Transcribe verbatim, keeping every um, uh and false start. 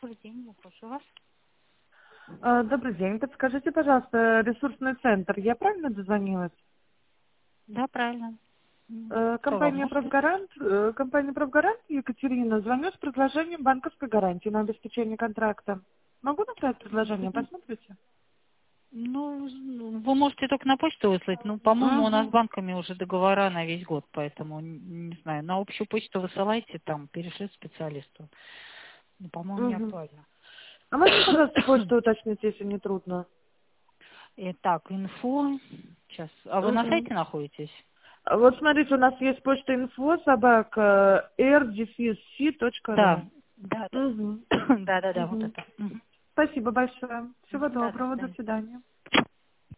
Добрый день, я слушаю вас. А, Добрый день. Подскажите, пожалуйста, ресурсный центр. Я правильно дозвонилась? Да, правильно. М, Э, Что вам Компания может быть? «Правгарант», э, компания «Правгарант», Екатерина, звоню с предложением банковской гарантии на обеспечение контракта. Могу направить предложение? Мгм. Посмотрите. Ну, вы можете только на почту выслать. Ну, по-моему, у нас с Угу. банками уже договора на весь год, поэтому, н- не знаю, на общую почту высылайте, там, перешлют специалисту. Ну, по-моему, не Угу. актуально. А можно, пожалуйста, почту уточнить, если не трудно? Итак, инфо. Сейчас. А вы на Угу. сайте находитесь? Вот смотрите, у нас есть почта инфо собака эр дефис си точка ру. Да. Да, да. Угу. Да, да, да, вот Угу. это. Мгм. Спасибо большое. Всего Мгм, да, до доброго. До свидания. свидания.